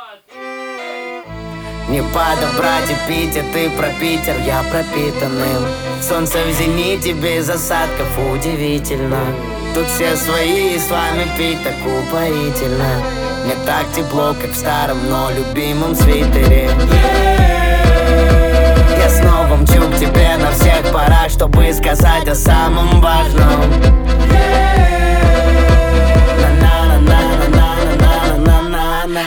Не подобрать и пить, а ты про Питер, я пропитанным. Солнце в зените без осадков, удивительно. Тут все свои, и с вами пить так упоительно. Мне так тепло, как в старом, но любимом свитере. Я снова мчу к тебе на всех парах, чтобы сказать о самом важном. На-на-на-на-на-на-на-на-на-на.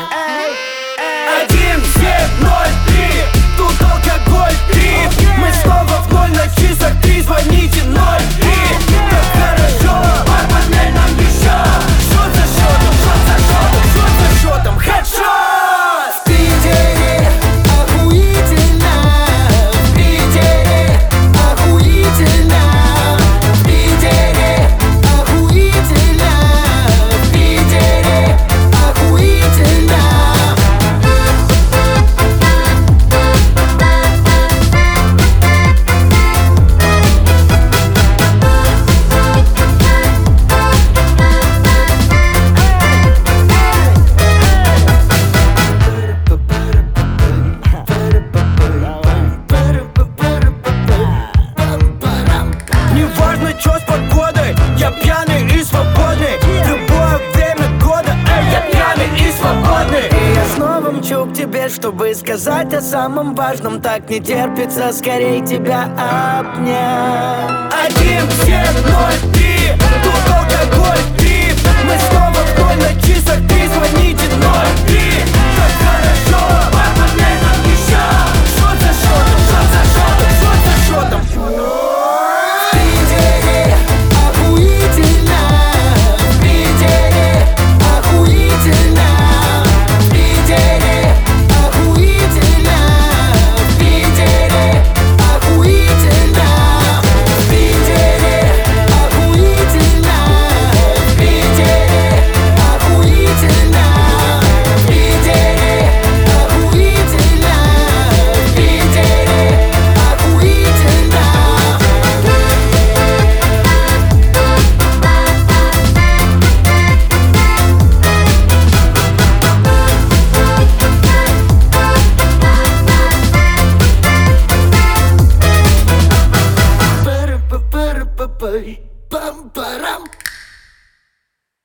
1703, тут алкоголь трип. Мы снова в ноль на часах 3, звоните 03. Как хорошо, бармен нам еще. Шот за шотом, шот за шотом, шот за шотом, хедшот. В Питере охуительно, в Питере охуительно, в Питере охуительно, в Питере охуительно. Неважно, чё с погодой, я пьяный и свободный. В любое время года, я пьяный и свободный. И я снова мчу к тебе, чтобы сказать о самом важном. Так не терпится скорей тебя обнять. 1703, тут алкоголь трип. Мы снова в ноль на часах 3, звоните 03.